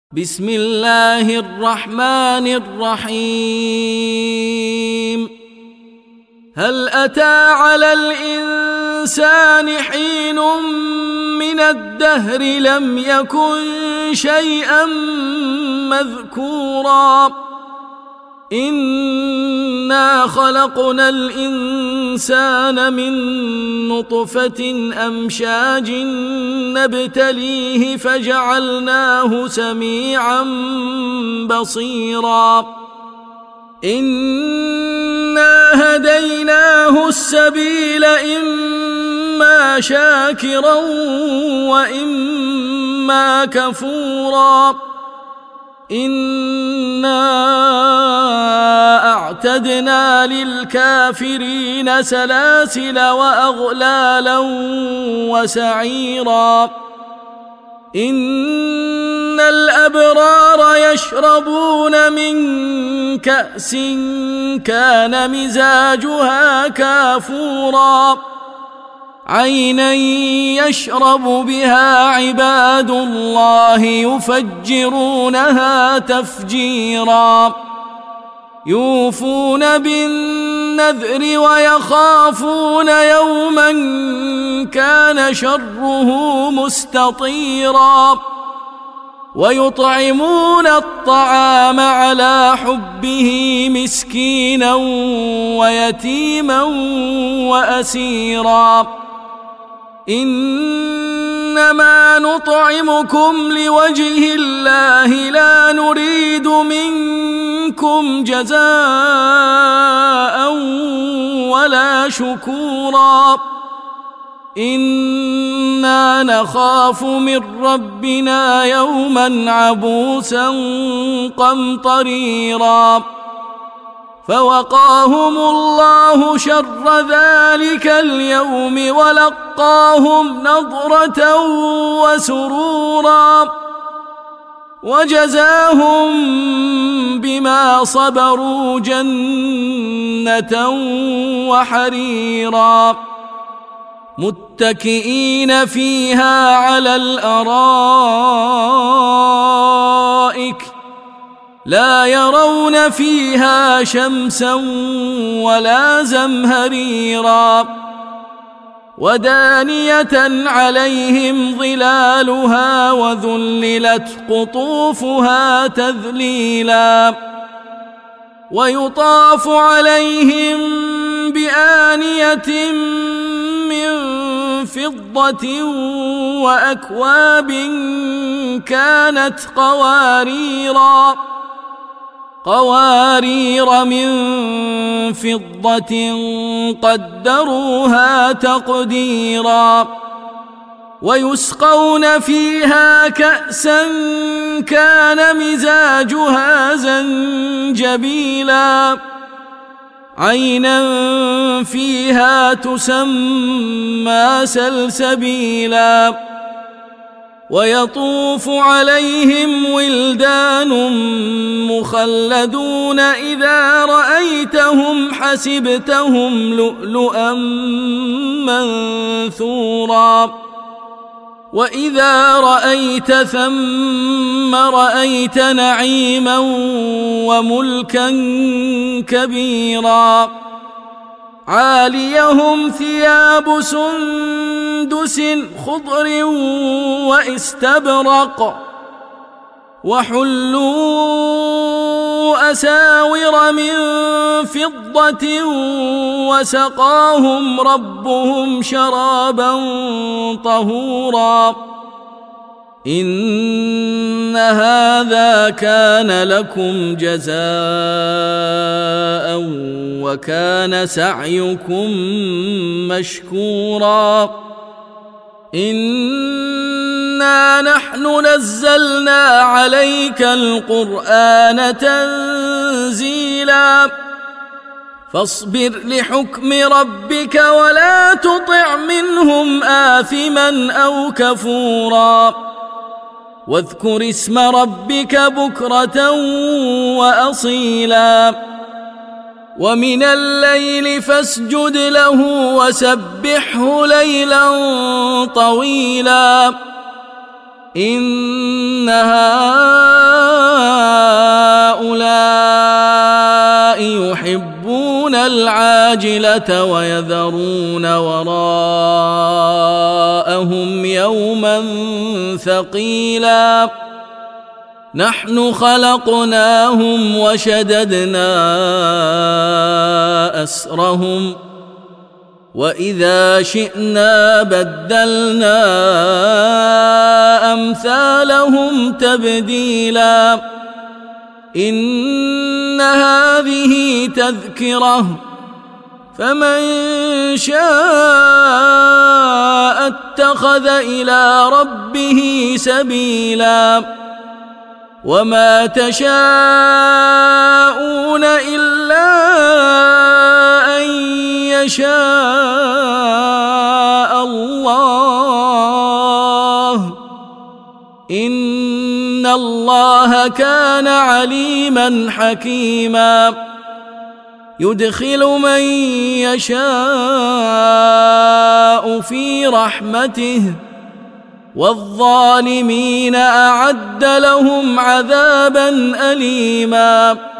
بسم الله الرحمن الرحيم هل أتى على الإنسان حين من الدهر لم يكن شيئا مذكورا إنا خلقنا الإنسان من نطفة أمشاج نبتليه فجعلناه سميعا بصيرا إنا هديناه السبيل إما شاكرا وإما كفورا إنا أعتدنا للكافرين سلاسل وأغلالا وسعيرا إن الأبرار يشربون من كأس كان مزاجها كافورا عينا يشرب بها عباد الله يفجرونها تفجيرا يوفون بالنذر ويخافون يوما كان شره مستطيرا ويطعمون الطعام على حبه مسكينا ويتيما وأسيرا إنما نطعمكم لوجه الله لا نريد منكم جزاء ولا شكورا إنا نخاف من ربنا يوما عبوسا قمطريرا فوقاهم الله شر ذلك اليوم ولقاهم نضرة وسرورا وجزاهم بما صبروا جنة وحريرا متكئين فيها على الأرائك لا يرون فيها شمسا ولا زمهريرا ودانية عليهم ظلالها وذللت قطوفها تذليلا ويطاف عليهم بآنية من فضة وأكواب كانت قوارير من فضة قدروها تقديرا ويسقون فيها كأسا كان مزاجها زنجبيلا عينا فيها تسمى سلسبيلا ويطوف عليهم ولدان مخلدون إذا رأيتهم حسبتهم لؤلؤا منثورا وإذا رأيت ثم رأيت نعيما وملكا كبيرا عاليهم ثياب سندس خضر واستبرق وحلوا أساور من فضة وسقاهم ربهم شرابا طهورا إن هذا كان لكم جزاء وكان سعيكم مشكورا إنا نحن نزلنا عليك القرآن تنزيلا فاصبر لحكم ربك ولا تطع منهم آثما أو كفورا واذكر اسم ربك بكرة وأصيلا ومن الليل فاسجد له وسبحه ليلا طويلا إن هؤلاء العاجلة ويذرون وراءهم يوما ثقيلا نحن خلقناهم وشددنا أسرهم وإذا شئنا بدلنا أمثالهم تبديلا إن هذه تذكرة فمن شاء اتخذ إلى ربه سبيلا وما تشاءون إلا أن يشاء الله إن الله كان عليما حكيما يدخل من يشاء في رحمته والظالمين أعد لهم عذابا أليما